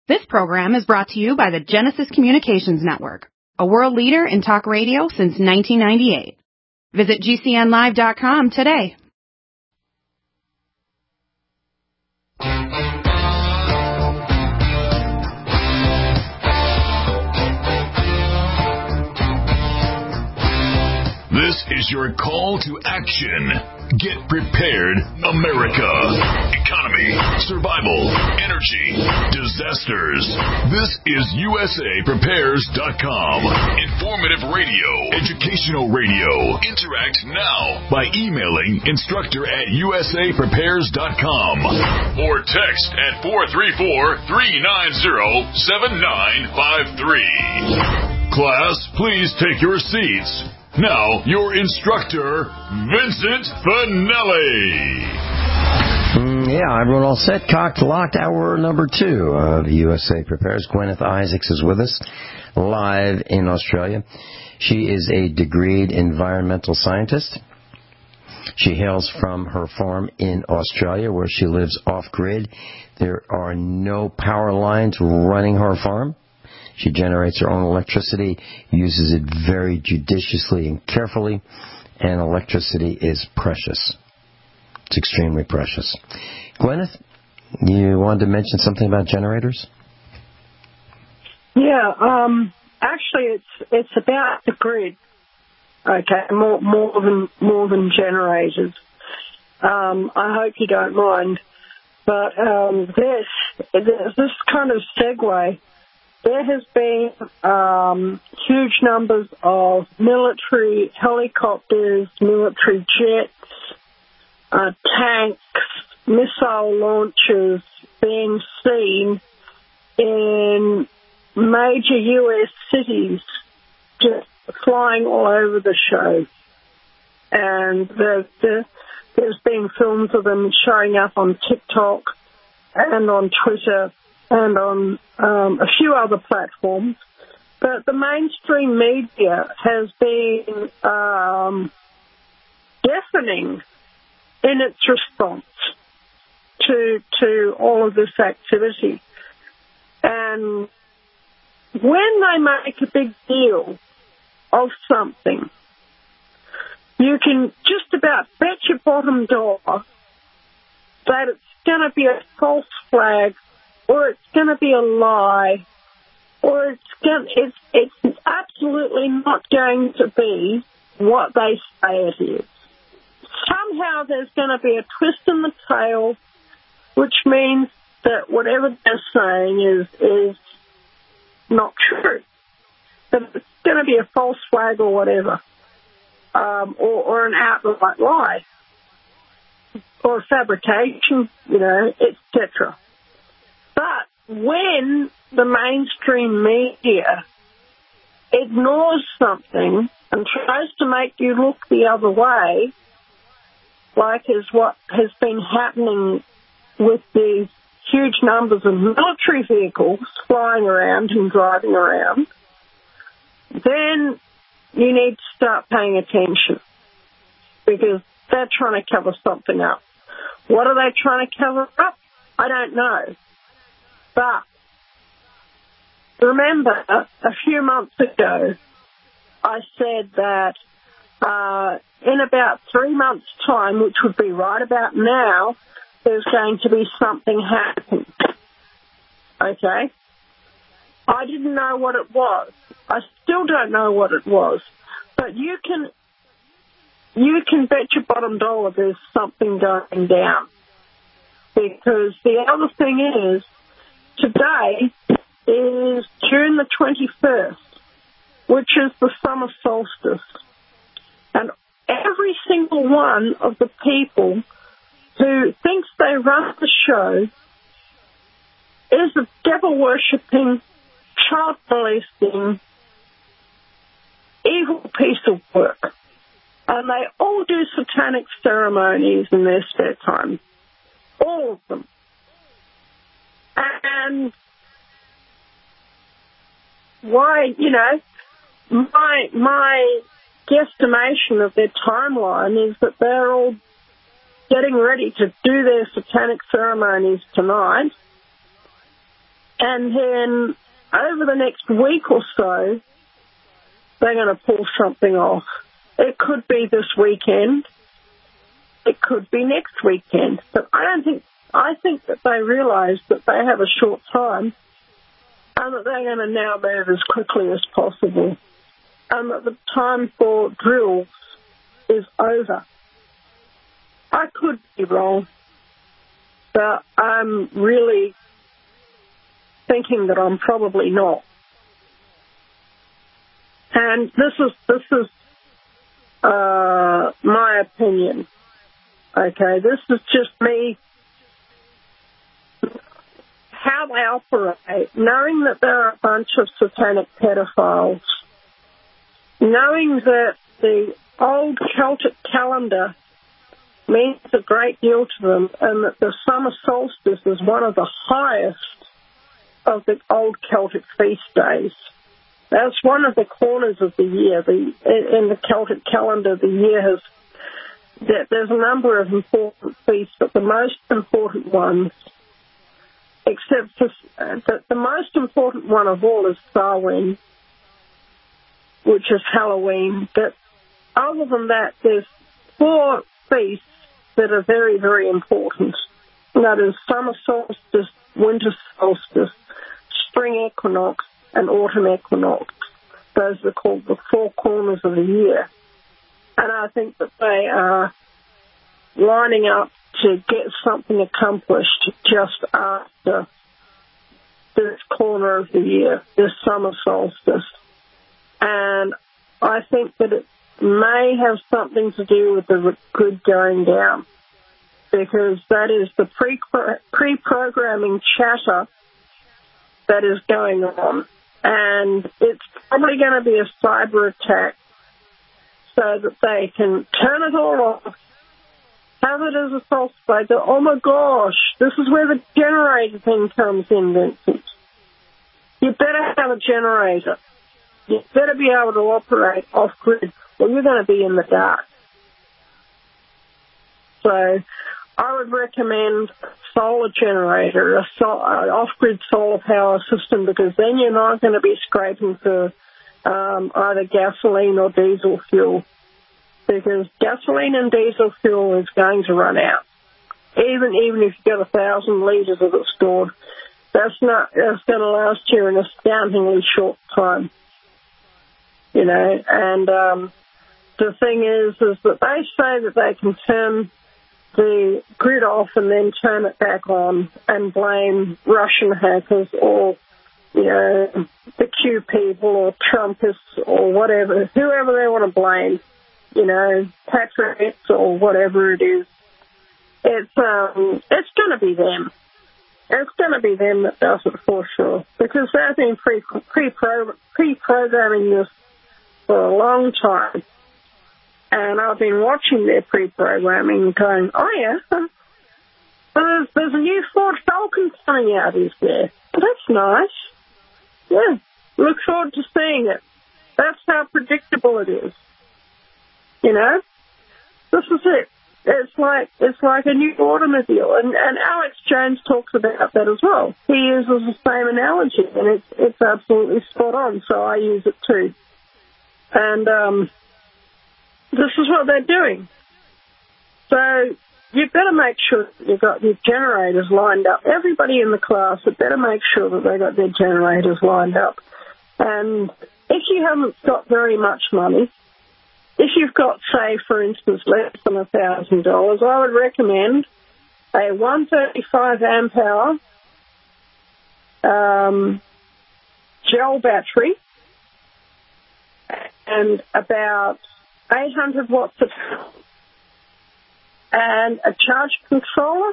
This program is brought to you by the Genesis Communications Network, a world leader in talk radio since 1998. Visit GCNlive.com today. This is your call to action. Get prepared, America. Economy, survival, energy, disasters. This is USAPrepares.com. Informative radio, educational radio. Interact now by emailing instructor@USAPrepares.com or text at 434-390-7953. Class, please take your seats. Now, your instructor, Vincent Finelli. Yeah, everyone all set? Cocked, locked, hour number 2 of USA Prepares. Gwyneth Isaacs is with us, live in Australia. She is a degreed environmental scientist. She hails from her farm in Australia, where she lives off-grid. There are no power lines running her farm. She generates her own electricity, uses it very judiciously and carefully, and electricity is precious. It's extremely precious. Gwyneth, you wanted to mention something about generators? Yeah, actually it's about the grid. Okay, more than generators. I hope you don't mind, but this kind of segue. There has been huge numbers of military helicopters, military jets, tanks, missile launchers being seen in major U.S. cities, just flying all over the show. And there's been films of them showing up on TikTok and on Twitter and on a few other platforms. But the mainstream media has been deafening in its response to all of this activity. And when they make a big deal of something, you can just about bet your bottom dollar that it's going to be a false flag, or it's going to be a lie, or it's absolutely not going to be what they say it is. Somehow there's going to be a twist in the tail, which means that whatever they're saying is not true. That it's going to be a false flag or whatever, or an outright lie, or a fabrication, etc. But when the mainstream media ignores something and tries to make you look the other way, like is what has been happening with these huge numbers of military vehicles flying around and driving around, then you need to start paying attention, because they're trying to cover something up. What are they trying to cover up? I don't know. But remember, a few months ago, I said that in about 3 months' time, which would be right about now, there's going to be something happening. Okay? I didn't know what it was. I still don't know what it was. But you can bet your bottom dollar there's something going down. Because the other thing is, today is June the 21st, which is the summer solstice. And every single one of the people who thinks they run the show is a devil-worshipping, child-molesting, evil piece of work. And they all do satanic ceremonies in their spare time. All of them. And why, my guesstimation of their timeline is that they're all getting ready to do their satanic ceremonies tonight. And then over the next week or so, they're going to pull something off. It could be this weekend. It could be next weekend. But I think that they realise that they have a short time and that they're going to now move as quickly as possible. And that the time for drills is over. I could be wrong, but I'm really thinking that I'm probably not. And this is my opinion. Okay, this is just me, how they operate, knowing that there are a bunch of satanic pedophiles, knowing that the old Celtic calendar means a great deal to them, and that the summer solstice is one of the highest of the old Celtic feast days. That's one of the corners of the year. In the Celtic calendar, the year has, there's a number of important feasts, but the most important ones, except for the most important one of all is Samhain, which is Halloween. But other than that, there's 4 feasts that are very, very important. And that is summer solstice, winter solstice, spring equinox, and autumn equinox. Those are called the 4 corners of the year. And I think that they are lining up to get something accomplished just after this corner of the year, this summer solstice. And I think that it may have something to do with the grid going down, because that is the pre-programming chatter that is going on. And it's probably going to be a cyber attack so that they can turn it all off, have it as a false flag. Oh my gosh, this is where the generator thing comes in, Vincent. You better have a generator. You better be able to operate off-grid, or you're going to be in the dark. So I would recommend a solar generator, an off-grid solar power system, because then you're not going to be scraping for either gasoline or diesel fuel, because gasoline and diesel fuel is going to run out. Even if you've got 1,000 litres of it stored, that's going to last you an astoundingly short time. You know, and the thing is that they say that they can turn the grid off and then turn it back on and blame Russian hackers or, you know, the Q people or Trumpists or whatever, whoever they want to blame, you know, patriots or whatever it is. It's going to be them. It's going to be them that does it for sure, because they've been pre-programming this for a long time. And I've been watching their pre-programming and going, oh yeah, there's a new Ford Falcon coming out, is there? That's nice. Yeah, look forward to seeing it. That's how predictable it is. You know, this is it. It's like a new automobile, and Alex Jones talks about that as well. He uses the same analogy, and it's absolutely spot on. So I use it too. And this is what they're doing. So you better make sure that you've got your generators lined up. Everybody in the class had better make sure that they got their generators lined up. And if you haven't got very much money, if you've got, say, for instance, less than $1,000, I would recommend a 135 amp hour gel battery and about 800 watts of power, and a charge controller,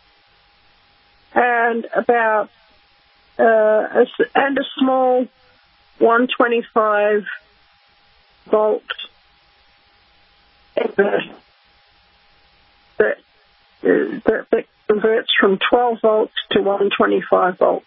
and about a small 125 volt inverter that converts from 12 volts to 125 volts.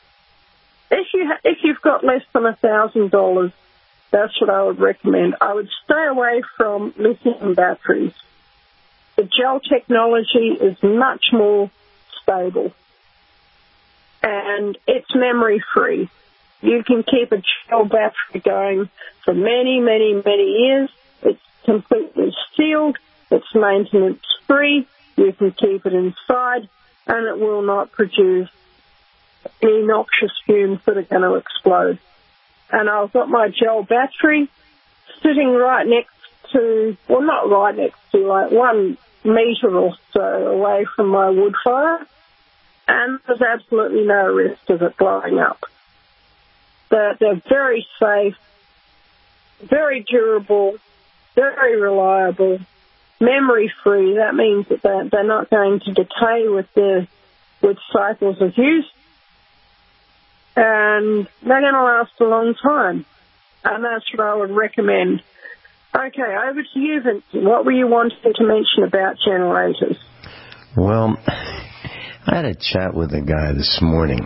If you've got less than $1,000, that's what I would recommend. I would stay away from lithium batteries. The gel technology is much more stable. and it's memory-free. You can keep a gel battery going for many, many, many years. It's completely sealed. It's maintenance-free. You can keep it inside, and it will not produce any noxious fumes that are going to explode. And I've got my gel battery sitting right next to, well, not right next to, like 1 metre or so away from my wood fire, and there's absolutely no risk of it blowing up. They're very safe, very durable, very reliable, memory-free. That means that they're not going to decay with cycles of use, and they're going to last a long time. And that's what I would recommend. Okay, over to you, Vincent. What were you wanting to mention about generators? Well, I had a chat with a guy this morning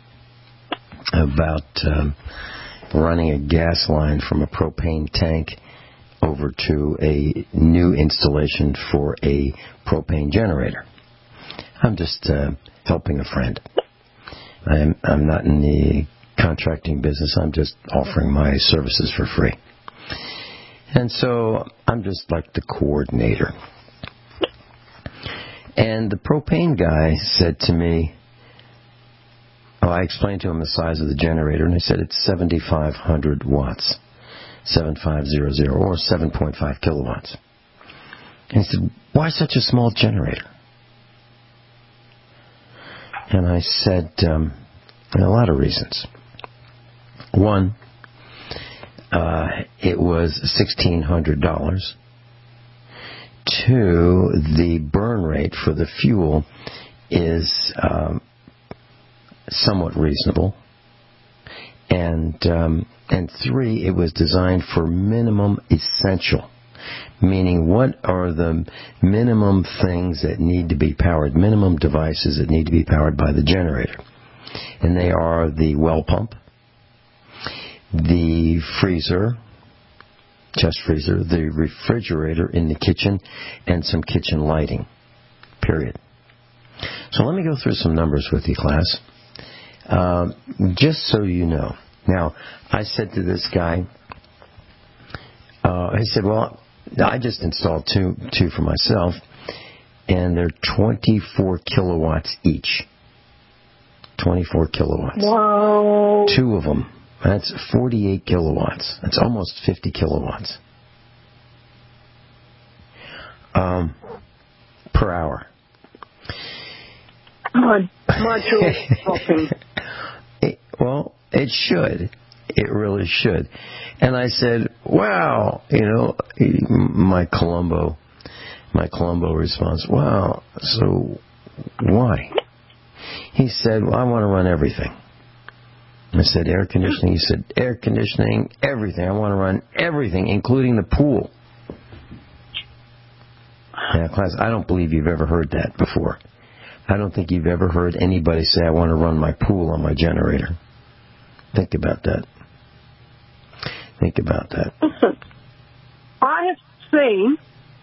about running a gas line from a propane tank over to a new installation for a propane generator. I'm just helping a friend. I'm not in the contracting business. I'm just offering my services for free. And so I'm just like the coordinator. And the propane guy said to me, I explained to him the size of the generator, and I said it's 7,500 watts, 7500, or 7.5 kilowatts. And he said, why such a small generator? And I said, a lot of reasons. One, it was $1,600. Two, the burn rate for the fuel is somewhat reasonable. And three, it was designed for minimum essential, meaning what are the minimum things that need to be powered, minimum devices that need to be powered by the generator. And they are the well pump, the freezer, chest freezer, the refrigerator in the kitchen, and some kitchen lighting, period. So let me go through some numbers with you, class, just so you know. Now, I said to this guy, he said, well, I just installed two for myself, and they're 24 kilowatts each. 24 kilowatts. Wow. Two of them. That's 48 kilowatts. That's almost 50 kilowatts. Per hour. My jaw's dropping. Well, it should. It really should. And I said, wow, my Colombo response, wow, so why? He said, well, I want to run everything. I said, air conditioning? He said, air conditioning, everything. I want to run everything, including the pool. Now, class, I don't believe you've ever heard that before. I don't think you've ever heard anybody say, I want to run my pool on my generator. Think about that. Think about that. Listen, I have seen,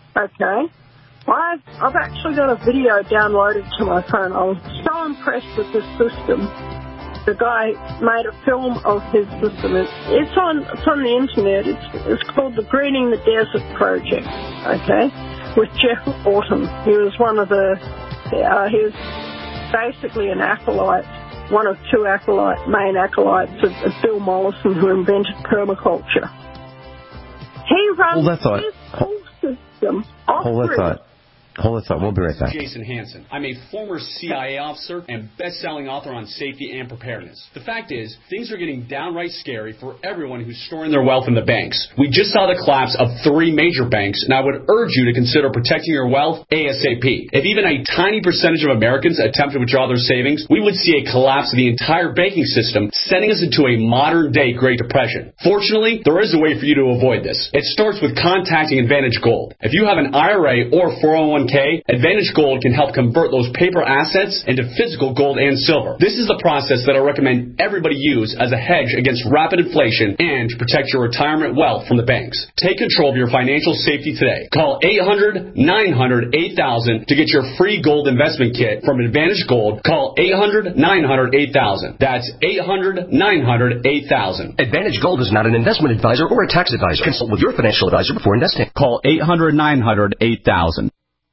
I've actually got a video downloaded to my phone. I was so impressed with this system. The guy made a film of his system. It's on the internet. It's called the Greening the Desert Project, with Jeff Autumn. He was one of he was basically an acolyte, one of two main acolytes of Bill Mollison, who invented permaculture. He runs his whole system off-grid. Hold that thought. We'll be right back. Jason Hansen. I'm a former CIA officer and best-selling author on safety and preparedness. The fact is, things are getting downright scary for everyone who's storing their wealth in the banks. We just saw the collapse of 3 major banks, and I would urge you to consider protecting your wealth ASAP. If even a tiny percentage of Americans attempt to withdraw their savings, we would see a collapse of the entire banking system, sending us into a modern-day Great Depression. Fortunately, there is a way for you to avoid this. It starts with contacting Advantage Gold. If you have an IRA or 401k 401k, Advantage Gold can help convert those paper assets into physical gold and silver. This is the process that I recommend everybody use as a hedge against rapid inflation and to protect your retirement wealth from the banks. Take control of your financial safety today. Call 800-900-8000 to get your free gold investment kit from Advantage Gold. Call 800-900-8000. That's 800-900-8000. Advantage Gold is not an investment advisor or a tax advisor. Consult with your financial advisor before investing. Call 800-900-8000.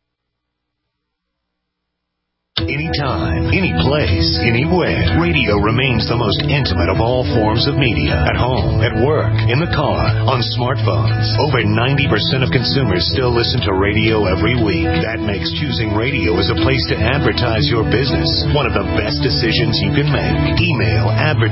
Anytime, any place, anywhere. Radio remains the most intimate of all forms of media. At home, at work, in the car, on smartphones. Over 90% of consumers still listen to radio every week. That makes choosing radio as a place to advertise your business one of the best decisions you can make. Email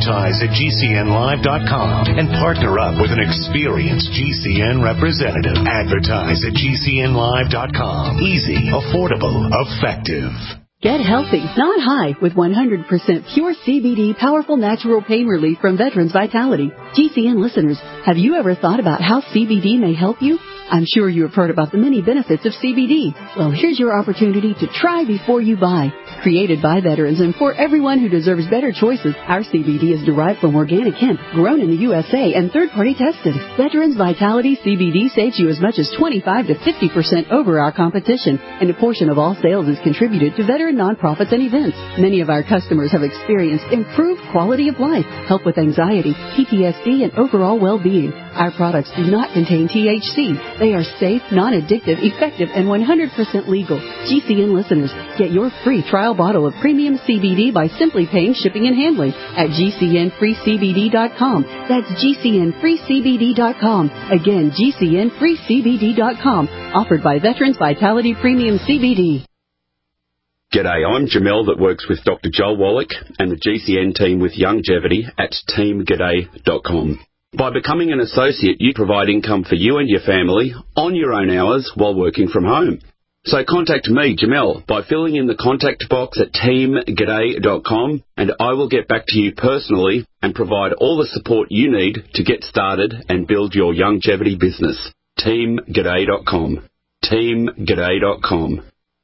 advertise@gcnlive.com and partner up with an experienced GCN representative. Advertise at gcnlive.com. Easy, affordable, effective. Get healthy, not high, with 100% pure CBD powerful natural pain relief from Veterans Vitality. GCN listeners, have you ever thought about how CBD may help you? I'm sure you have heard about the many benefits of CBD. Well, here's your opportunity to try before you buy. Created by veterans and for everyone who deserves better choices, our CBD is derived from organic hemp, grown in the USA and third-party tested. Veterans Vitality CBD saves you as much as 25 to 50% over our competition, and a portion of all sales is contributed to veteran nonprofits and events. Many of our customers have experienced improved quality of life, help with anxiety, PTSD, and overall well-being. Our products do not contain THC. They are safe, non-addictive, effective, and 100% legal. GCN listeners, get your free trial bottle of premium CBD by simply paying shipping and handling at GCNFreeCBD.com. That's GCNFreeCBD.com. Again, GCNFreeCBD.com. Offered by Veterans Vitality Premium CBD. G'day, I'm Jamel that works with Dr. Joel Wallach and the GCN team with Longevity at teamg'day.com. By becoming an associate, you provide income for you and your family on your own hours while working from home. So contact me, Jamel, by filling in the contact box at teamg'day.com, and I will get back to you personally and provide all the support you need to get started and build your longevity business. teamg'day.com. teamg'day.com.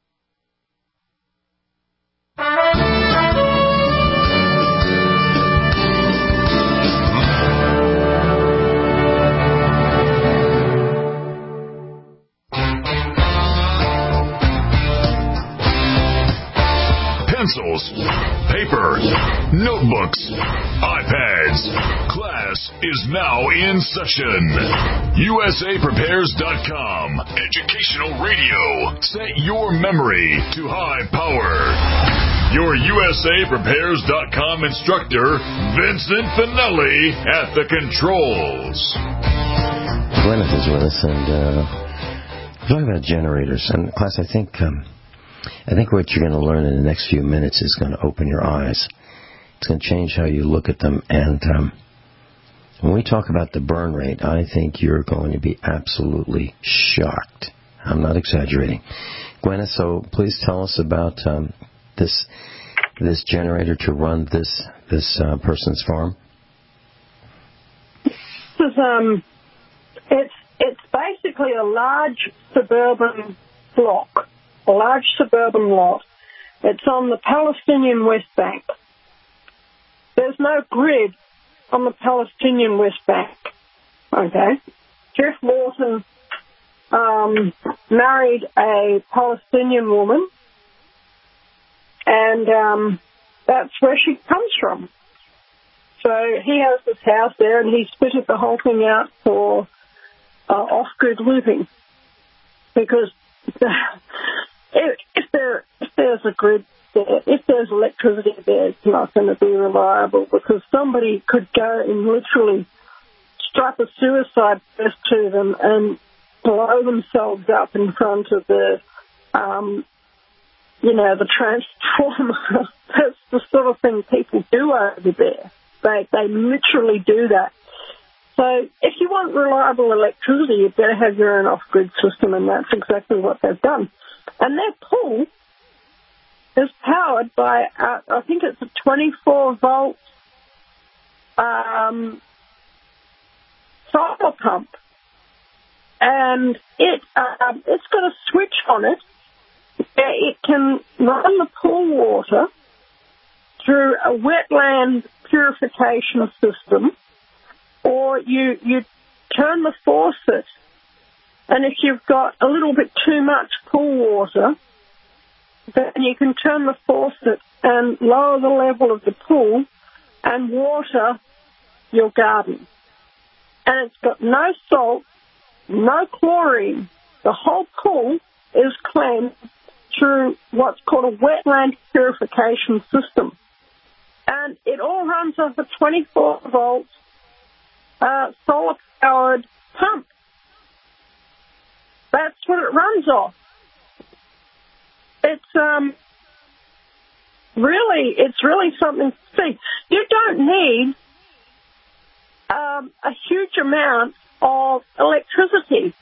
Pencils, paper, notebooks, iPads. Class is now in session. USAPrepares.com. Educational radio. Set your memory to high power. Your USAPrepares.com instructor, Vincent Finelli, at the controls. Gwyneth is with us, and talking about generators. And class, I think what you're going to learn in the next few minutes is going to open your eyes. It's going to change how you look at them. And when we talk about the burn rate, I think you're going to be absolutely shocked. I'm not exaggerating. Gwyneth, so please tell us about this generator to run this person's farm. It's basically a large suburban block. A large suburban lot. It's on the Palestinian West Bank. There's no grid on the Palestinian West Bank. Okay? Jeff Lawson married a Palestinian woman, and that's where she comes from. So he has this house there, and he's fitted the whole thing out for off-grid living, because if there's a grid there, if there's electricity there, it's not going to be reliable, because somebody could go and literally strap a suicide vest to them and blow themselves up in front of the transformer. That's the sort of thing people do over there. They literally do that. So if you want reliable electricity, you better have your own off-grid system, and that's exactly what they've done. And their pool is powered by, I think it's a 24-volt solar pump. And it's got a switch on it It can run the pool water through a wetland purification system, or you turn the faucet, and if you've got a little bit too much pool water, then you can turn the faucet and lower the level of the pool and water your garden. And it's got no salt, no chlorine. The whole pool is cleansed through what's called a wetland purification system. And it all runs off a 24-volt solar-powered pump. That's what it runs off. It's really something to see. You don't need a huge amount of electricity.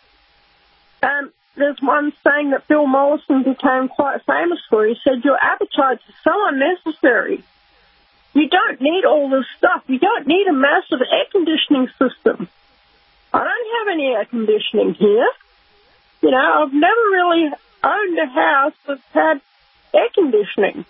And there's one saying that Bill Mollison became quite famous for. He said, your appetites are so unnecessary. You don't need all this stuff. You don't need a massive air conditioning system. I don't have any air conditioning here. You know, I've never really owned a house that's had air conditioning.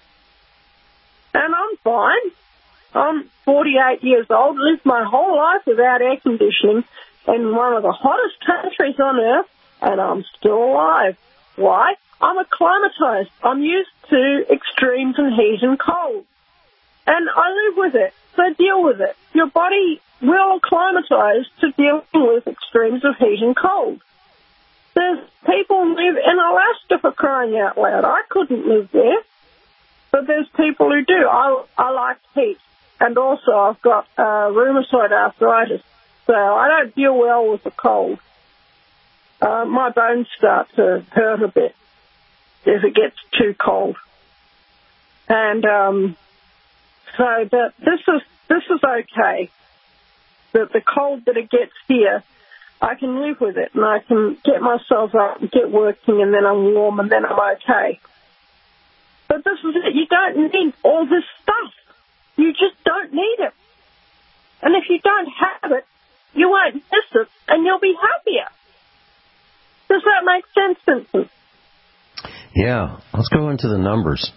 And I'm fine. I'm 48 years old, lived my whole life without air conditioning in one of the hottest countries on earth, and I'm still alive. Why? I'm acclimatized. I'm used to extremes in heat and cold. And I live with it, so deal with it. Your body will acclimatize to dealing with extremes of heat and cold. There's people who live in Alaska, for crying out loud. I couldn't live there, but there's people who do. I like heat, and also I've got rheumatoid arthritis, so I don't deal well with the cold. My bones start to hurt a bit if it gets too cold, and so that this is okay. That the cold that it gets here, I can live with it, and I can get myself up and get working, and then I'm warm, and then I'm okay. But this is it. You don't need all this stuff. You just don't need it. And if you don't have it, you won't miss it, and you'll be happier. Does that make sense, Vincent? Yeah. Let's go into the numbers.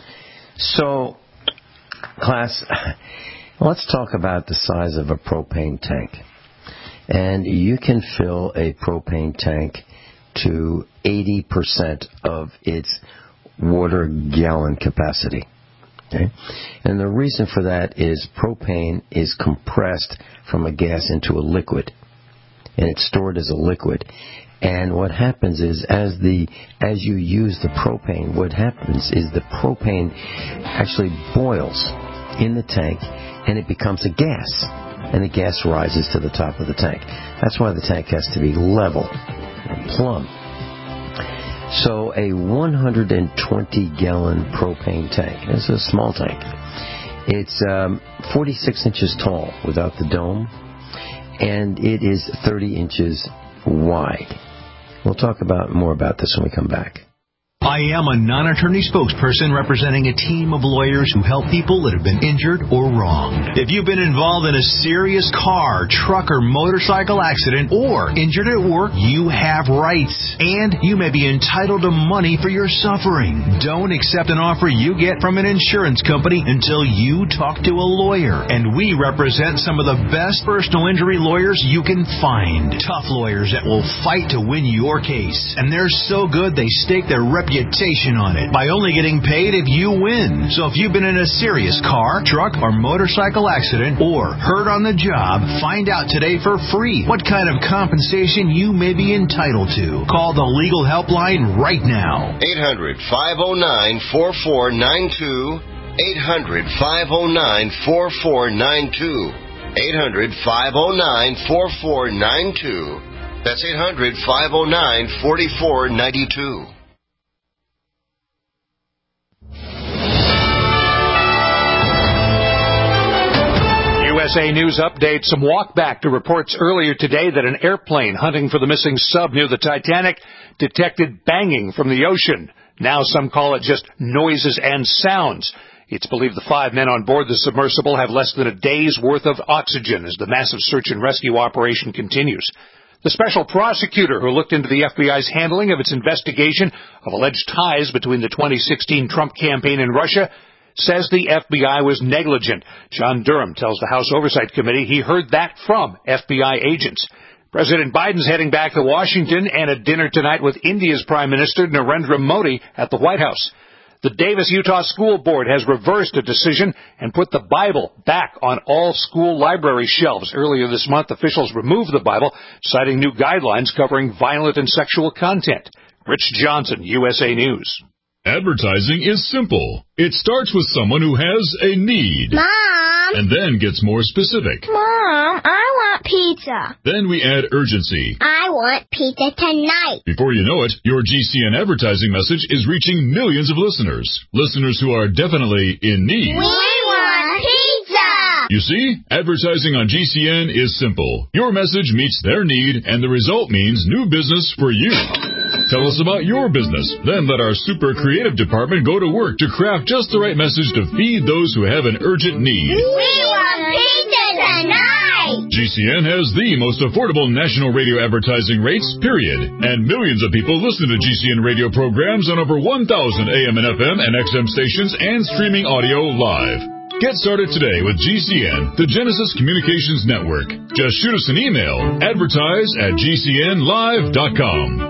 So, class, let's talk about the size of a propane tank. And you can fill a propane tank to 80% of its water gallon capacity. Okay? And the reason for that is propane is compressed from a gas into a liquid, and it's stored as a liquid. And what happens is, as you use the propane, what happens is the propane actually boils in the tank, and it becomes a gas. And the gas rises to the top of the tank. That's why the tank has to be level and plumb. So a 120-gallon propane tank, it's a small tank. It's 46 inches tall without the dome, and it is 30 inches wide. We'll talk more about this when we come back. I am a non-attorney spokesperson representing a team of lawyers who help people that have been injured or wronged. If you've been involved in a serious car, truck, or motorcycle accident or injured at work, you have rights, and you may be entitled to money for your suffering. Don't accept an offer you get from an insurance company until you talk to a lawyer, and we represent some of the best personal injury lawyers you can find. Tough lawyers that will fight to win your case, and they're so good they stake their reputation on it by only getting paid if you win. So if you've been in a serious car, truck, or motorcycle accident or hurt on the job, find out today for free what kind of compensation you may be entitled to. Call the legal helpline right now. 800-509-4492. 800-509-4492. 800-509-4492. That's 800-509-4492. USA News update. Some walk back to reports earlier today that an airplane hunting for the missing sub near the Titanic detected banging from the ocean. Now some call it just noises and sounds. It's believed the 5 men on board the submersible have less than a day's worth of oxygen as the massive search and rescue operation continues. The special prosecutor who looked into the FBI's handling of its investigation of alleged ties between the 2016 Trump campaign and Russia says the FBI was negligent. John Durham tells the House Oversight Committee he heard that from FBI agents. President Biden's heading back to Washington and a dinner tonight with India's Prime Minister Narendra Modi at the White House. The Davis Utah School Board has reversed a decision and put the Bible back on all school library shelves. Earlier this month, officials removed the Bible, citing new guidelines covering violent and sexual content. Rich Johnson, USA News. Advertising is simple. It starts with someone who has a need. Mom! And then gets more specific. Mom, I want pizza. Then we add urgency. I want pizza tonight. Before you know it, your GCN advertising message is reaching millions of listeners. Listeners who are definitely in need. We want pizza! You see, advertising on GCN is simple. Your message meets their need, and the result means new business for you. Tell us about your business. Then let our super creative department go to work to craft just the right message to feed those who have an urgent need. We want pizza tonight! GCN has the most affordable national radio advertising rates, period. And millions of people listen to GCN radio programs on over 1,000 AM and FM and XM stations and streaming audio live. Get started today with GCN, the Genesis Communications Network. Just shoot us an email, advertise@gcnlive.com.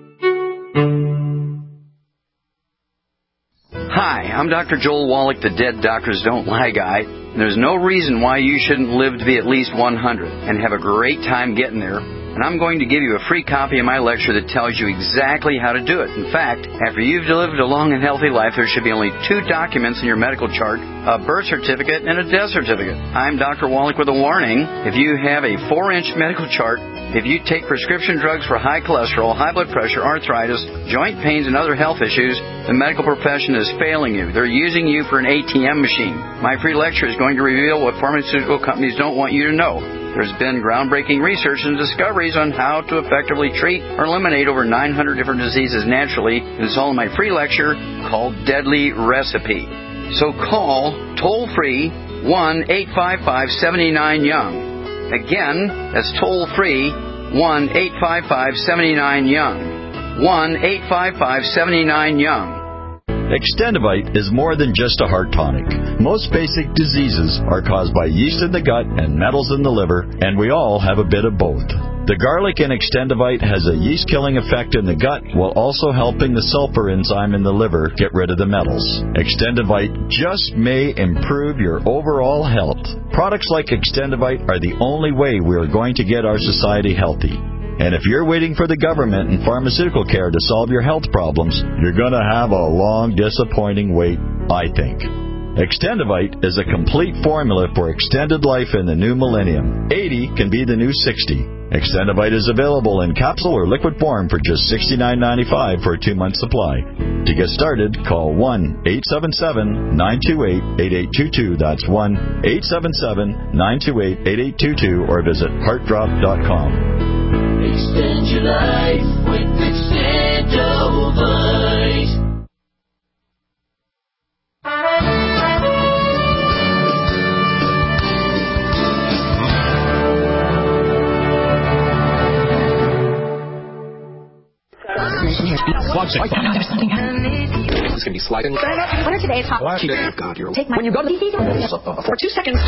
Hi, I'm Dr. Joel Wallach, the Dead Doctors Don't Lie guy. There's no reason why you shouldn't live to be at least 100 and have a great time getting there. And I'm going to give you a free copy of my lecture that tells you exactly how to do it. In fact, after you've lived a long and healthy life, there should be only 2 documents in your medical chart, a birth certificate and a death certificate. I'm Dr. Wallach with a warning. If you have a 4-inch medical chart, if you take prescription drugs for high cholesterol, high blood pressure, arthritis, joint pains, and other health issues, the medical profession is failing you. They're using you for an ATM machine. My free lecture is going to reveal what pharmaceutical companies don't want you to know. There's been groundbreaking research and discoveries on how to effectively treat or eliminate over 900 different diseases naturally. It's all in my free lecture called Deadly Recipe. So call toll-free 1-855-79-YOUNG. Again, that's toll-free 1-855-79-YOUNG. 1-855-79-YOUNG. Extendivite is more than just a heart tonic. Most basic diseases are caused by yeast in the gut and metals in the liver, and we all have a bit of both. The garlic in Extendivite has a yeast-killing effect in the gut while also helping the sulfur enzyme in the liver get rid of the metals. Extendivite just may improve your overall health. Products like Extendivite are the only way we are going to get our society healthy. And if you're waiting for the government and pharmaceutical care to solve your health problems, you're going to have a long, disappointing wait, I think. Extendivite is a complete formula for extended life in the new millennium. 80 can be the new 60. Extendivite is available in capsule or liquid form for just $69.95 for a 2-month supply. To get started, call 1-877-928-8822. That's 1-877-928-8822 or visit heartdrop.com. Extend your life with Extendivite. There's something happening. It's going to be sliding. What are today's hot? Oh, God, you're... Take my... When you go to the... For 2 seconds.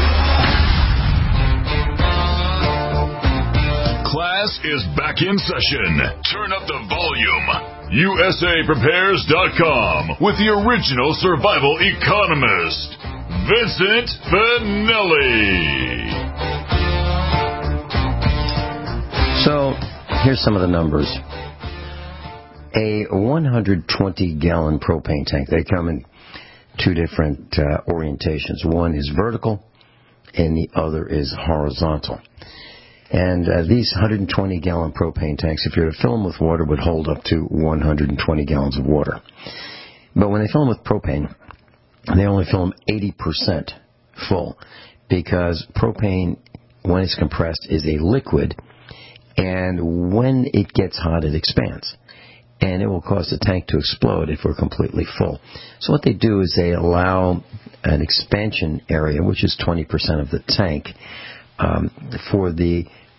Class is back in session. Turn up the volume. USAPrepares.com with the original survival economist, Vincent Finelli. So, here's some of the numbers. A 120-gallon propane tank, they come in 2 different orientations. One is vertical, and the other is horizontal. And these 120-gallon propane tanks, if you were to fill them with water, would hold up to 120 gallons of water. But when they fill them with propane, they only fill them 80% full, because propane, when it's compressed, is a liquid, and when it gets hot, it expands. And it will cause the tank to explode if we're completely full. So what they do is they allow an expansion area, which is 20% of the tank, for the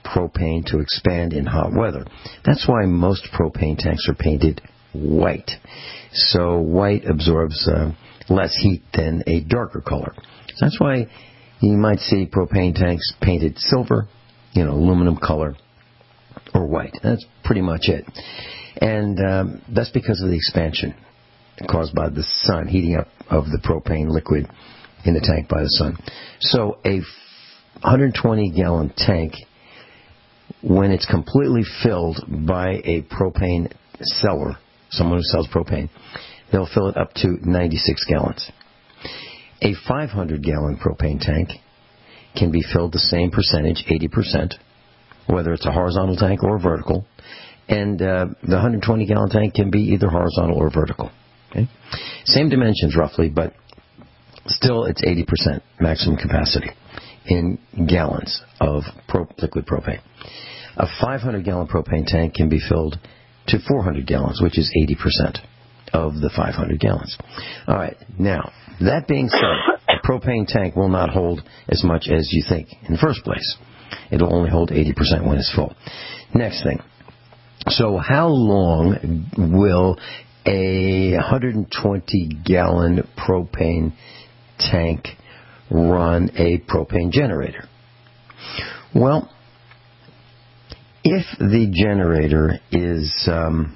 propane to expand in hot weather. That's why most propane tanks are painted white. So white absorbs less heat than a darker color. So that's why you might see propane tanks painted silver, aluminum color, or white. That's pretty much it. And that's because of the expansion caused by the sun, heating up of the propane liquid in the tank by the sun. So a 120-gallon tank, when it's completely filled by a propane seller, someone who sells propane, they'll fill it up to 96 gallons. A 500-gallon propane tank can be filled the same percentage, 80%, whether it's a horizontal tank or vertical. And the 120-gallon tank can be either horizontal or vertical. Okay? Same dimensions roughly, but still it's 80% maximum capacity in gallons of liquid propane. A 500-gallon propane tank can be filled to 400 gallons, which is 80% of the 500 gallons. All right, now, that being said, a propane tank will not hold as much as you think in the first place. It'll only hold 80% when it's full. Next thing. So how long will a 120-gallon propane tank run a propane generator? Well, if the generator is,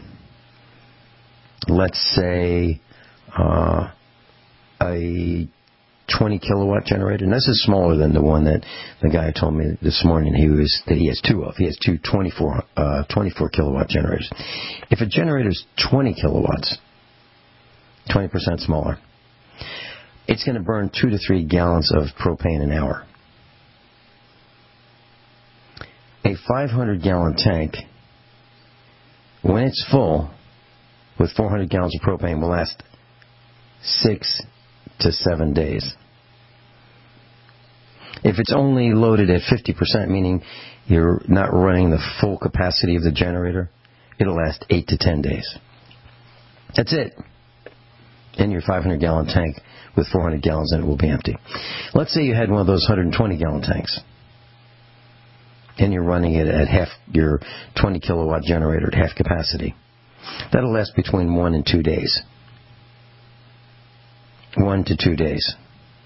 let's say, a 20-kilowatt generator, and this is smaller than the one that the guy told me this morning that he has two of. He has two 24-kilowatt generators. If a generator is 20 kilowatts, 20% smaller, it's going to burn 2 to 3 gallons of propane an hour. A 500-gallon tank, when it's full, with 400 gallons of propane, will last 6 to 7 days. If it's only loaded at 50%, meaning you're not running the full capacity of the generator, it'll last 8 to 10 days. That's it. And your 500-gallon tank with 400 gallons in it will be empty. Let's say you had one of those 120-gallon tanks, and you're running it at half your 20-kilowatt generator at half capacity. That'll last between 1 and 2 days. 1 to 2 days.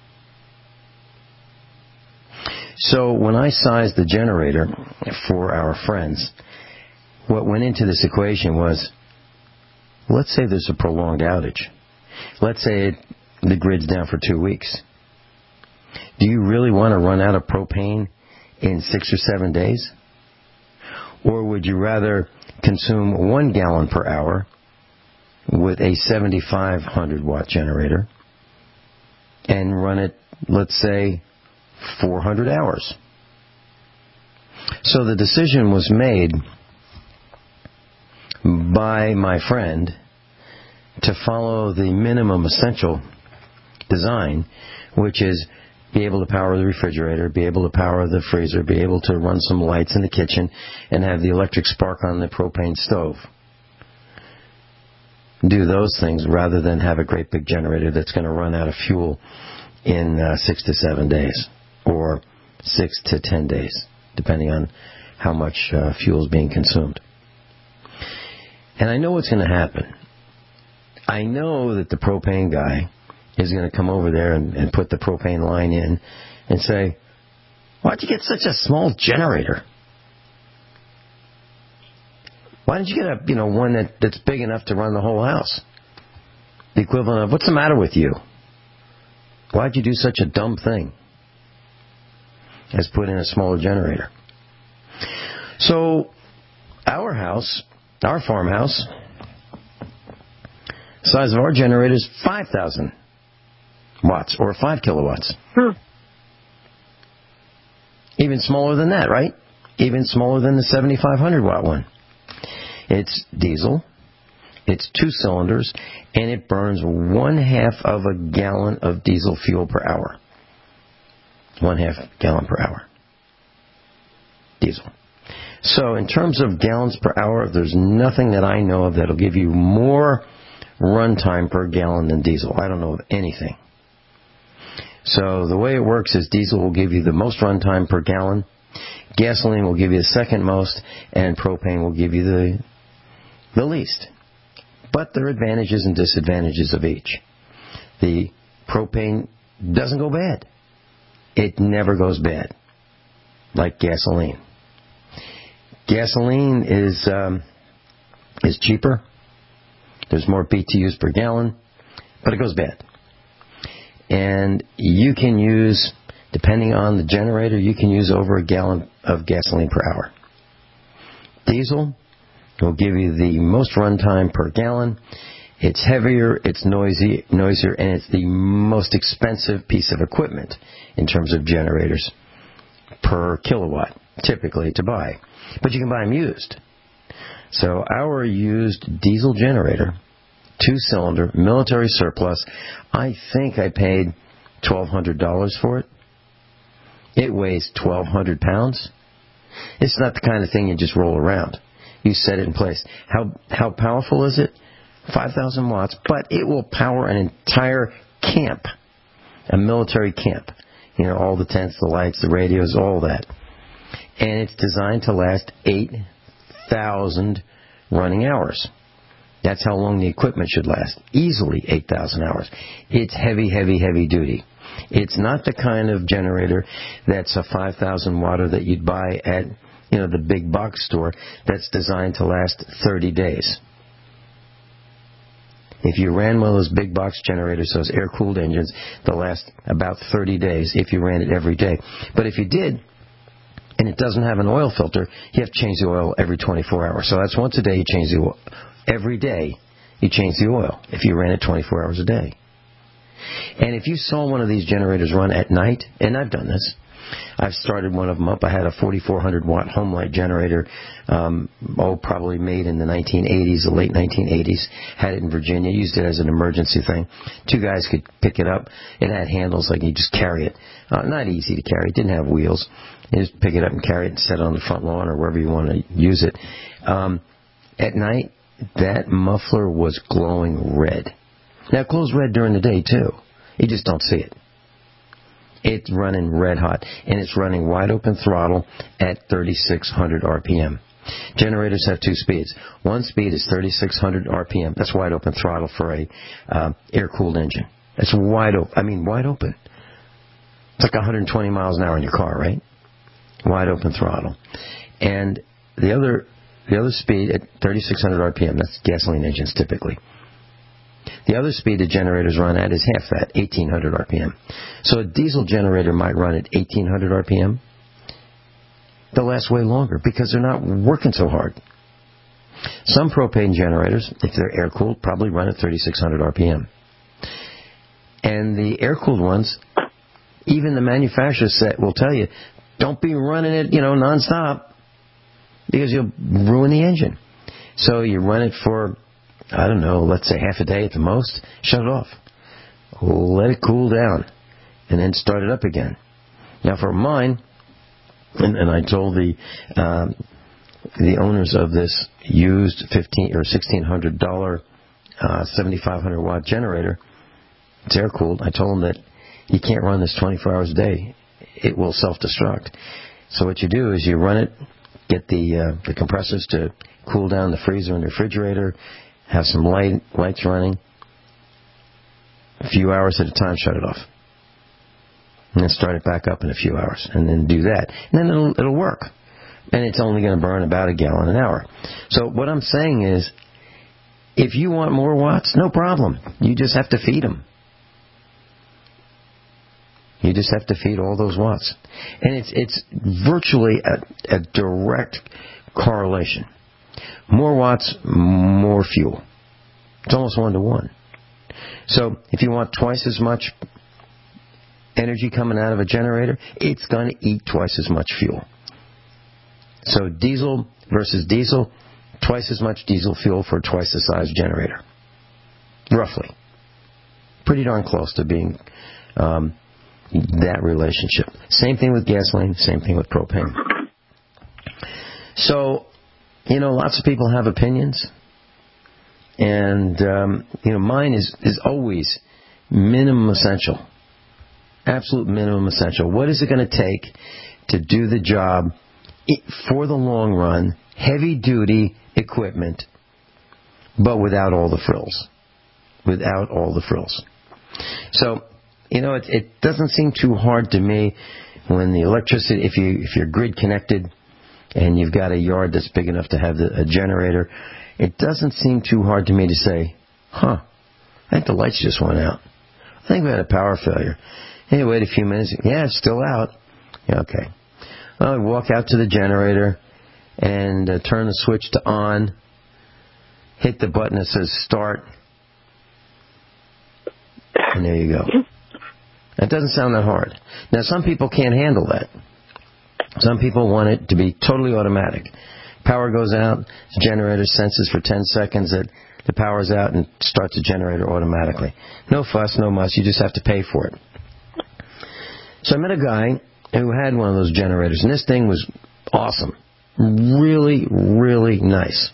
So when I sized the generator for our friends, what went into this equation was, let's say there's a prolonged outage. Let's say the grid's down for 2 weeks. Do you really want to run out of propane in 6 or 7 days? Or would you rather consume 1 gallon per hour with a 7,500-watt generator and run it, let's say, 400 hours? So the decision was made by my friend to follow the minimum essential design, which is be able to power the refrigerator, be able to power the freezer, be able to run some lights in the kitchen, and have the electric spark on the propane stove. Do those things rather than have a great big generator that's going to run out of fuel in 6 to 7 days, or 6 to 10 days, depending on how much fuel is being consumed. And I know what's going to happen. I know that the propane guy is going to come over there and put the propane line in and say, why'd you get such a small generator? Why didn't you get one that's big enough to run the whole house? The equivalent of, what's the matter with you? Why'd you do such a dumb thing as put in a smaller generator? So our house, our farmhouse, size of our generator is 5,000 watts, or 5 kilowatts. Even smaller than that, right? Even smaller than the 7,500 watt one. It's diesel, it's 2 cylinders, and it burns 1/2 of a gallon of diesel fuel per hour. 1/2 gallon per hour. Diesel. So in terms of gallons per hour, there's nothing that I know of that'll give you more runtime per gallon than diesel. I don't know of anything. So the way it works is diesel will give you the most runtime per gallon, Gasoline will give you the second most, and propane will give you the least. But there are advantages and disadvantages of each. The propane doesn't go bad. It never goes bad, like gasoline. Gasoline is cheaper. There's more BTUs per gallon, but it goes bad. And you can use, depending on the generator, you can use over a gallon of gasoline per hour. Diesel will give you the most runtime per gallon. It's heavier, it's noisier, and it's the most expensive piece of equipment in terms of generators per kilowatt, typically, to buy. But you can buy them used. So our used diesel generator, 2-cylinder, military surplus, I think I paid $1,200 for it. It weighs 1,200 pounds. It's not the kind of thing you just roll around. You set it in place. How powerful is it? 5,000 watts, but it will power an entire camp, a military camp. You know, all the tents, the lights, the radios, all that. And it's designed to last 8,000 running hours. That's how long the equipment should last. Easily 8,000 hours. It's heavy, heavy, heavy duty. It's not the kind of generator that's a 5,000 watter that you'd buy at, you know, the big box store that's designed to last 30 days. If you ran one of those big box generators, those air-cooled engines, they'll last about 30 days if you ran it every day. But if you did, and it doesn't have an oil filter, you have to change the oil every 24 hours. So that's once a day you change the oil. Every day you change the oil if you ran it 24 hours a day. And if you saw one of these generators run at night, and I've done this, I've started one of them up. I had a 4,400 watt home light generator, probably made in the 1980s, the late 1980s. Had it in Virginia, used it as an emergency thing. 2 guys could pick it up. It had handles like you just carry it. Not easy to carry. It didn't have wheels. You just pick it up and carry it and set it on the front lawn or wherever you want to use it. At night, that muffler was glowing red. Now, it glows red during the day, too. You just don't see it. It's running red hot, and it's running wide open throttle at 3,600 RPM. Generators have 2 speeds. One speed is 3,600 RPM. That's wide open throttle for a air-cooled engine. It's wide open. Wide open. It's like 120 miles an hour in your car, right? Wide open throttle. And the other speed at 3,600 RPM, that's gasoline engines typically. The other speed the generators run at is half that, 1,800 RPM. So a diesel generator might run at 1,800 RPM. They'll last way longer because they're not working so hard. Some propane generators, if they're air-cooled, probably run at 3,600 RPM. And the air-cooled ones, even the manufacturer will tell you, don't be running it, nonstop, because you'll ruin the engine. So you run it for, I don't know, let's say half a day at the most, shut it off. Let it cool down, and then start it up again. Now for mine, and I told the owners of this used $1,500 or $1,600 7,500 watt generator, it's air cooled. I told them that you can't run this 24 hours a day; it will self-destruct. So what you do is you run it, get the compressors to cool down the freezer and the refrigerator, have some lights running, a few hours at a time, shut it off. And then start it back up in a few hours, and then do that. And then it'll work. And it's only going to burn about 1 gallon an hour. So what I'm saying is, if you want more watts, no problem. You just have to feed them. You just have to feed all those watts. And it's virtually a direct correlation. More watts, more fuel. It's almost 1-to-1. So if you want twice as much energy coming out of a generator, it's going to eat twice as much fuel. So diesel versus diesel, twice as much diesel fuel for twice the size generator. Roughly. Pretty darn close to being that relationship. Same thing with gasoline, same thing with propane. So, lots of people have opinions. And, mine is always minimum essential. Absolute minimum essential. What is it going to take to do the job for the long run, heavy-duty equipment, but without all the frills. Without all the frills. So, it doesn't seem too hard to me when the electricity, if you're grid connected and you've got a yard that's big enough to have a generator, it doesn't seem too hard to me to say, I think the lights just went out. I think we had a power failure. Hey, wait a few minutes. Yeah, it's still out. Yeah, okay. Well, I walk out to the generator and turn the switch to on, hit the button that says start, and there you go. That doesn't sound that hard. Now, some people can't handle that. Some people want it to be totally automatic. Power goes out, the generator senses for 10 seconds that the power's out and starts the generator automatically. No fuss, no muss, you just have to pay for it. So I met a guy who had one of those generators, and this thing was awesome. Really, really nice.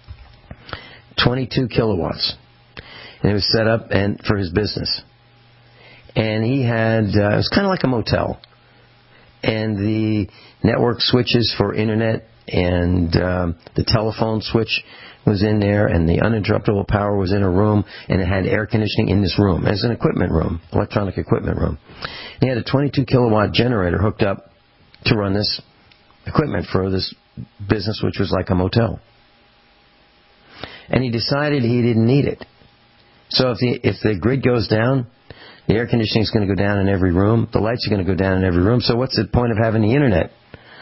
22 kilowatts. And it was set up for his business. And he had, it was kind of like a motel. And the network switches for internet and the telephone switch was in there, and the uninterruptible power was in a room, and it had air conditioning in this room. It's an equipment room, electronic equipment room. He had a 22 kilowatt generator hooked up to run this equipment for this business, which was like a motel. And he decided he didn't need it. So if the grid goes down, the air conditioning is going to go down in every room. The lights are going to go down in every room. So what's the point of having the internet,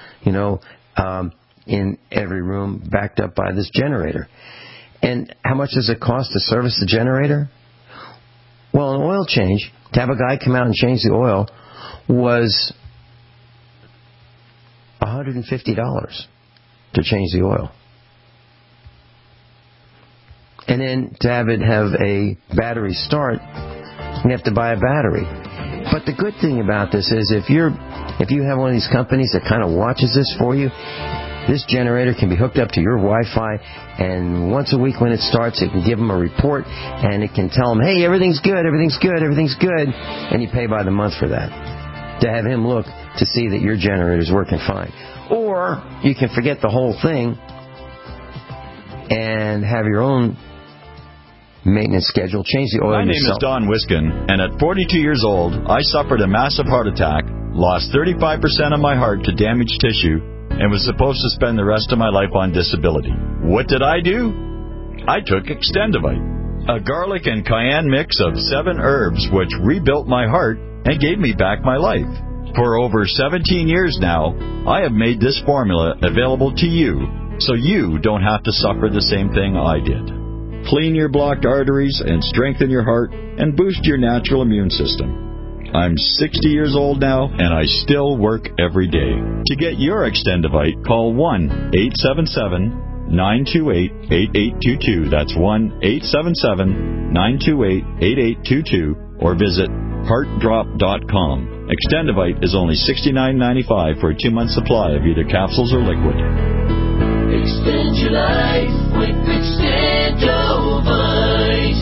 in every room backed up by this generator? And how much does it cost to service the generator? Well, an oil change, to have a guy come out and change the oil, was $150 to change the oil. And then to have it have a battery start, you have to buy a battery. But the good thing about this is if you have one of these companies that kind of watches this for you, this generator can be hooked up to your Wi-Fi, and once a week when it starts, it can give them a report, and it can tell them, hey, everything's good, and you pay by the month for that, to have him look to see that your generator's working fine. Or you can forget the whole thing and have your own maintenance schedule, change the oil yourself. My name is Don Wiskin, and at 42 years old, I suffered a massive heart attack, lost 35% of my heart to damaged tissue, and was supposed to spend the rest of my life on disability. What did I do? I took Extendivite, a garlic and cayenne mix of 7 herbs which rebuilt my heart and gave me back my life. For over 17 years now, I have made this formula available to you, so you don't have to suffer the same thing I did. Clean your blocked arteries and strengthen your heart and boost your natural immune system. I'm 60 years old now, and I still work every day. To get your Extendivite, call 1-877-928-8822. That's 1-877-928-8822. Or visit heartdrop.com. Extendivite is only $69.95 for a 2-month supply of either capsules or liquid. Extend your life with Extendovite.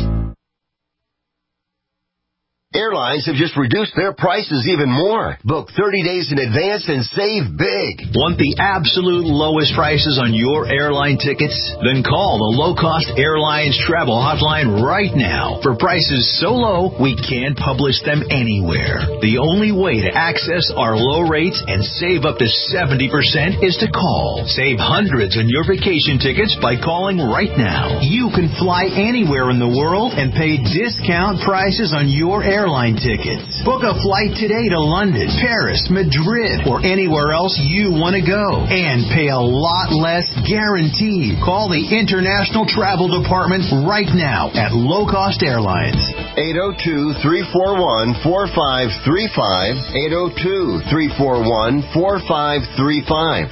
Airlines have just reduced their prices even more. Book 30 days in advance and save big. Want the absolute lowest prices on your airline tickets? Then call the Low Cost Airlines Travel Hotline right now. For prices so low, we can't publish them anywhere. The only way to access our low rates and save up to 70% is to call. Save hundreds on your vacation tickets by calling right now. You can fly anywhere in the world and pay discount prices on your airline tickets. Book a flight today to London, Paris, Madrid, or anywhere else you want to go. And pay a lot less guaranteed. Call the International Travel Department right now at Low Cost Airlines. 802-341-4535. 802-341-4535.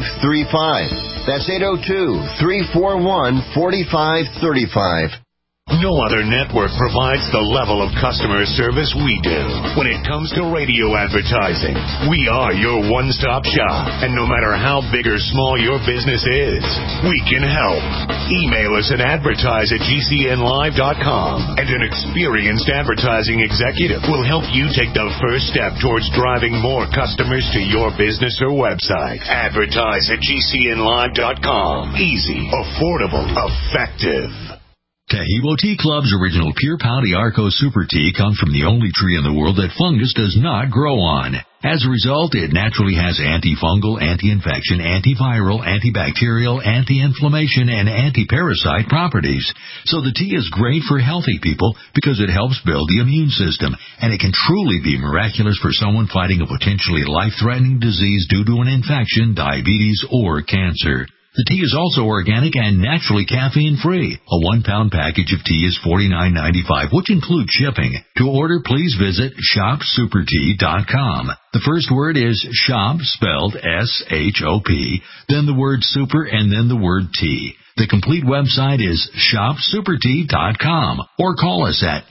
802-341-4535. That's 802-341-4535. No other network provides the level of customer service we do. When it comes to radio advertising, we are your one-stop shop. And no matter how big or small your business is, we can help. Email us at advertise@gcnlive.com, and an experienced advertising executive will help you take the first step towards driving more customers to your business or website. Advertise@gcnlive.com. Easy, affordable, effective. Taheebo Tea Club's original Pure Pouty Arco Super Tea comes from the only tree in the world that fungus does not grow on. As a result, it naturally has antifungal, anti-infection, antiviral, antibacterial, anti-inflammation, and anti-parasite properties. So the tea is great for healthy people because it helps build the immune system, and it can truly be miraculous for someone fighting a potentially life-threatening disease due to an infection, diabetes, or cancer. The tea is also organic and naturally caffeine-free. A 1-pound package of tea is $49.95, which includes shipping. To order, please visit shopsupertea.com. The first word is shop, spelled S-H-O-P, then the word super, and then the word tea. The complete website is shopsupertea.com, or call us at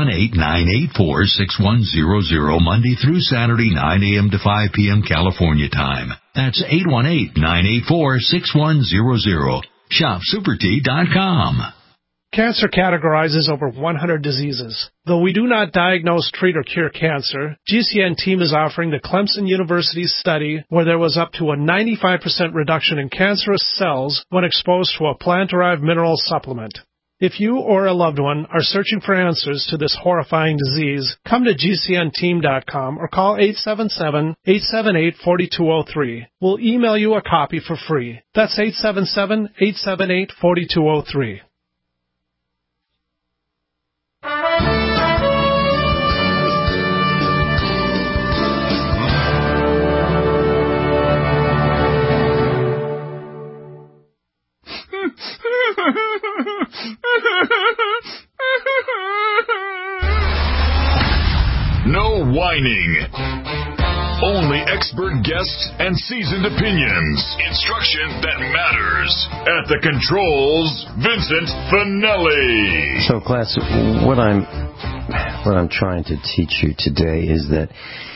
818-984-6100 Monday through Saturday, 9 a.m. to 5 p.m. California time. That's 818-984-6100. Shopsupertea.com. Cancer categorizes over 100 diseases. Though we do not diagnose, treat, or cure cancer, GCN team is offering the Clemson University study where there was up to a 95% reduction in cancerous cells when exposed to a plant-derived mineral supplement. If you or a loved one are searching for answers to this horrifying disease, come to GCNteam.com or call 877-878-4203. We'll email you a copy for free. That's 877-878-4203. No whining. Only expert guests and seasoned opinions. Instruction that matters. At the controls, Vincent Finelli. So, class, what I'm trying to teach you today is that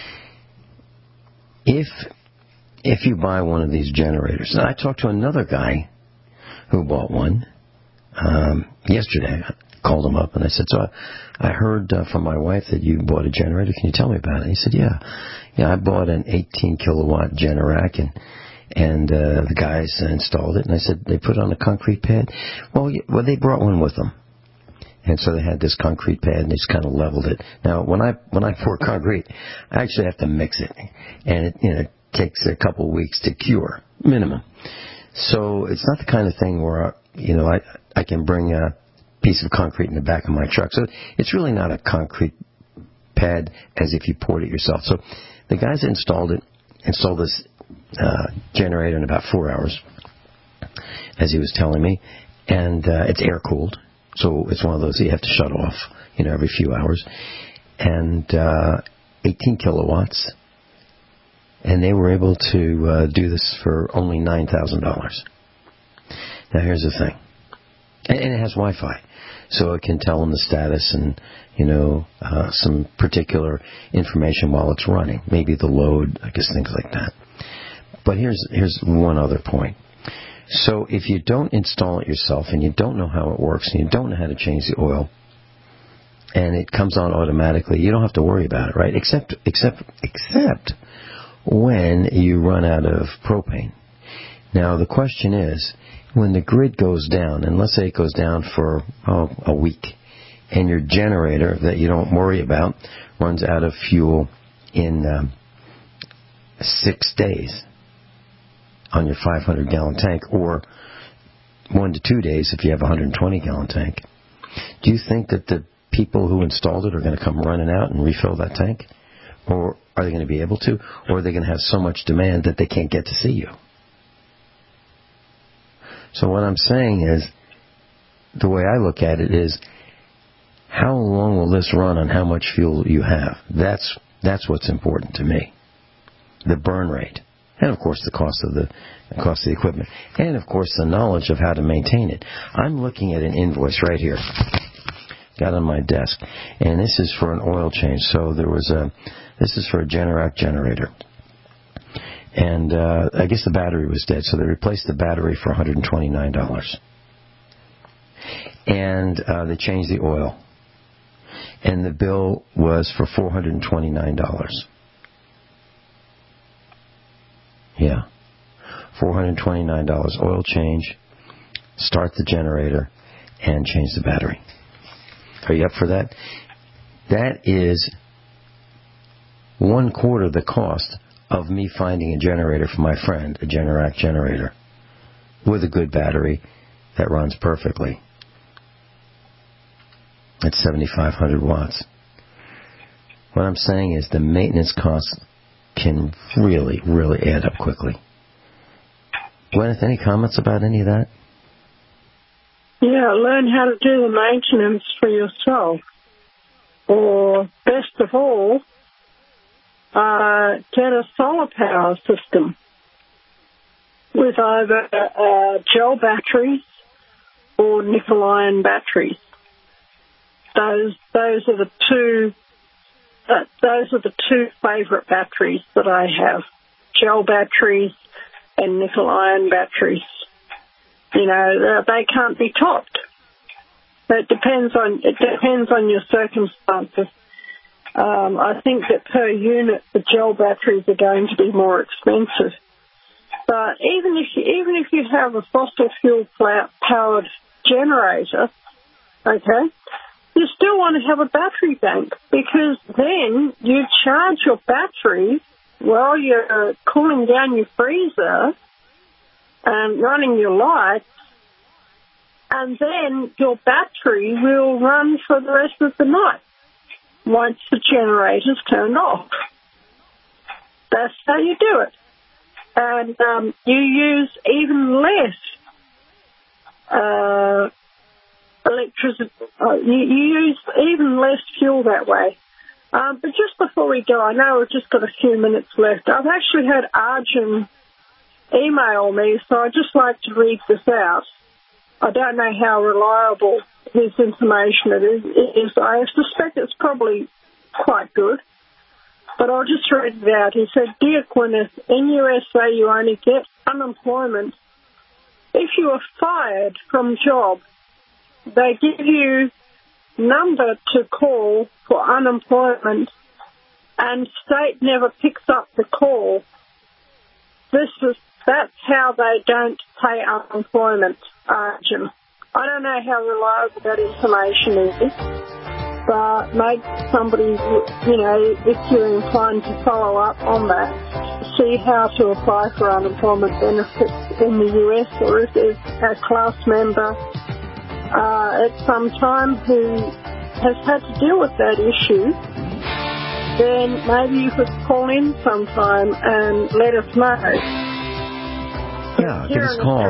if you buy one of these generators, and I talked to another guy who bought one yesterday. I called him up and I said, so I heard from my wife that you bought a generator. Can you tell me about it? And he said, yeah, I bought an 18-kilowatt Generac, and the guys installed it. And I said, they put it on a concrete pad? Well, they brought one with them. And so they had this concrete pad, and they just kind of leveled it. Now, when I pour concrete, I actually have to mix it, and it takes a couple of weeks to cure, minimum. So it's not the kind of thing where I can bring a piece of concrete in the back of my truck. So it's really not a concrete pad as if you poured it yourself. So the guys that installed this generator in about 4 hours, as he was telling me, and it's air cooled. So it's one of those that you have to shut off, every few hours. And 18 kilowatts. And they were able to do this for only $9,000. Now, here's the thing. And it has Wi-Fi. So it can tell them the status and, some particular information while it's running. Maybe the load, I guess, things like that. But here's one other point. So if you don't install it yourself and you don't know how it works and you don't know how to change the oil, and it comes on automatically, you don't have to worry about it, right? Except when you run out of propane. Now, the question is, when the grid goes down, and let's say it goes down for a week, and your generator that you don't worry about runs out of fuel in 6 days on your 500-gallon tank, or 1 to 2 days if you have a 120-gallon tank, do you think that the people who installed it are going to come running out and refill that tank? Or are they going to be able to? Or are they going to have so much demand that they can't get to see you? So what I'm saying is, the way I look at it is, how long will this run on how much fuel you have? That's what's important to me. The burn rate. And, of course, the cost of the equipment. And, of course, the knowledge of how to maintain it. I'm looking at an invoice right here. got on my desk, and this is for an oil change. So this is for a Generac generator. And I guess the battery was dead, so they replaced the battery for $129. And they changed the oil. And the bill was for $429. Yeah. $429. Oil change, start the generator, and change the battery. Are you up for that? That is 1/4 the cost of me finding a generator for my friend, a Generac generator, with a good battery that runs perfectly. It's 7,500 watts. What I'm saying is the maintenance costs can really, really add up quickly. Gwyneth, any comments about any of that? Yeah, learn how to do the maintenance for yourself. Or, best of all, get a solar power system with either gel batteries or nickel-ion batteries. Those are the two favourite batteries that I have: gel batteries and nickel-ion batteries. You know, they can't be topped. It depends on your circumstances. I think that per unit, the gel batteries are going to be more expensive. But even if you have a fossil fuel powered generator, okay, you still want to have a battery bank, because then you charge your battery while you're cooling down your freezer and running your lights, and then your battery will run for the rest of the night once the generator's turned off. That's how you do it. And you use even less electricity. You use even less fuel that way. But just before we go, I know we've just got a few minutes left. I've actually had Arjun email me, so I'd just like to read this out. I don't know how reliable his information is. I suspect it's probably quite good, but I'll just read it out. He said, "Dear Gwyneth, in USA you only get unemployment if you are fired from job. They give you number to call for unemployment, and state never picks up the call. That's how they don't pay unemployment, Arjun." I don't know how reliable that information is, but maybe somebody, if you're inclined to follow up on that, see how to apply for unemployment benefits in the US, or if there's a class member at some time who has had to deal with that issue, then maybe you could call in sometime and let us know. Yeah, give us a call,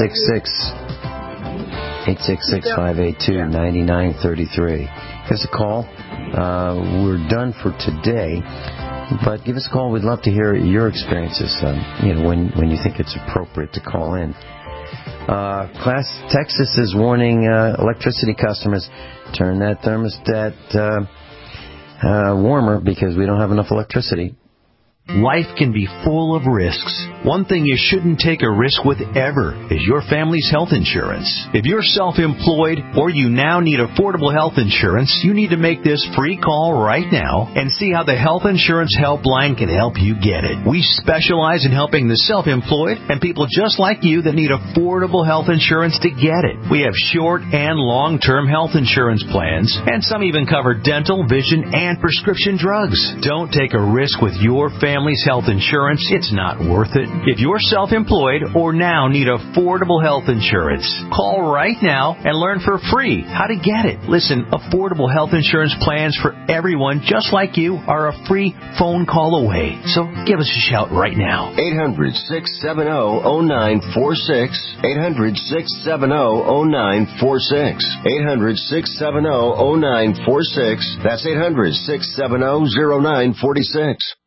866-582-9933. Give us a call. We're done for today, but give us a call. We'd love to hear your experiences, when you think it's appropriate to call in. Texas is warning electricity customers, turn that thermostat warmer because we don't have enough electricity. Life can be full of risks. One thing you shouldn't take a risk with ever is your family's health insurance. If you're self-employed or you now need affordable health insurance, you need to make this free call right now and see how the Health Insurance Helpline can help you get it. We specialize in helping the self-employed and people just like you that need affordable health insurance to get it. We have short and long-term health insurance plans, and some even cover dental, vision, and prescription drugs. Don't take a risk with your family's health insurance. It's not worth it. If you're self-employed or now need affordable health insurance, call right now and learn for free how to get it. Listen, affordable health insurance plans for everyone just like you are a free phone call away. So give us a shout right now. 800-670-0946. 800-670-0946. 800-670-0946. That's 800-670-0946.